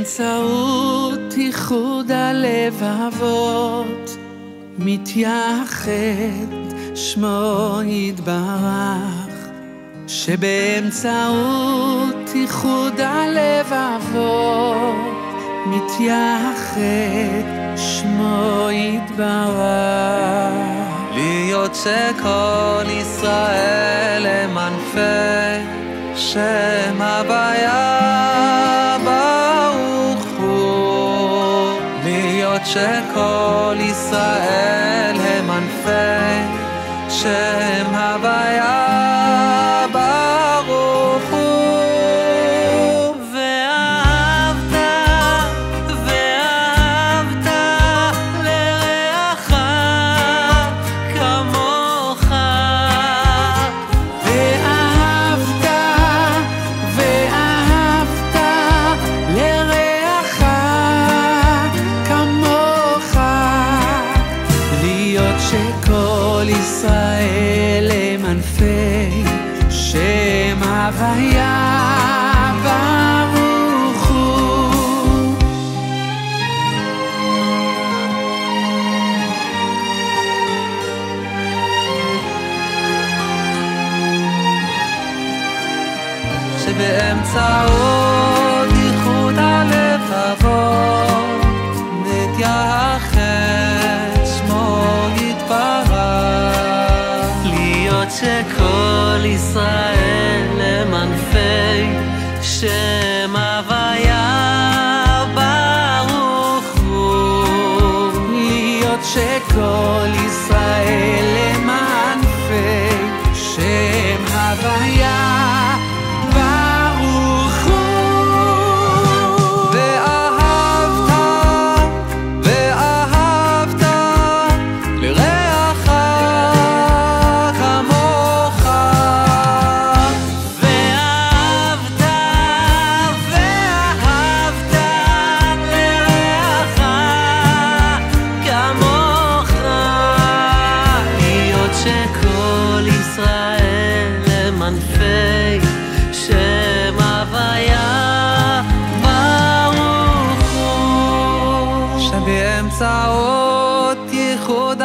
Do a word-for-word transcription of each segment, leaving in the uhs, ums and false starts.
שבאמצעות איחוד הלבבות מתייחד שמו יתברך, שבאמצעות איחוד הלבבות מתייחד שמו יתברך. להיות שכל ישראל הם ענפי שם הוויה ברוך הוא. להיות שכל ישראל הם ענפי שם הוויה ברוך הוא. ואהבת ואהבת לרעך כמוך. ואהבת ואהבת לרעך כמוך. להיות שכל ישראל הם ענפי שם הוויה ברוך הוא. שבאמצעות איחוד הלבבות מתייחד שמו יתברך. להיות שכל ישראל הם ענפי שם הוויה ברוך הוא. להיות שכל ישראל הם ענפי שם הוויה ברוך הוא. ואהבת ואהבת לרעך כמוך. ואהבת ואהבת לרעך כמוך. להיות שכל ישראל הם ענפי שם הוויה ברוך הוא. שבאמצעות ייחוד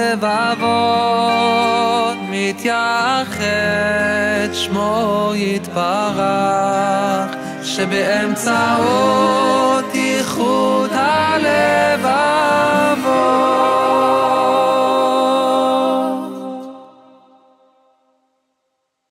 הלבבות מתייחד שמו יתברך. שבאמצעות ייחוד הלבבות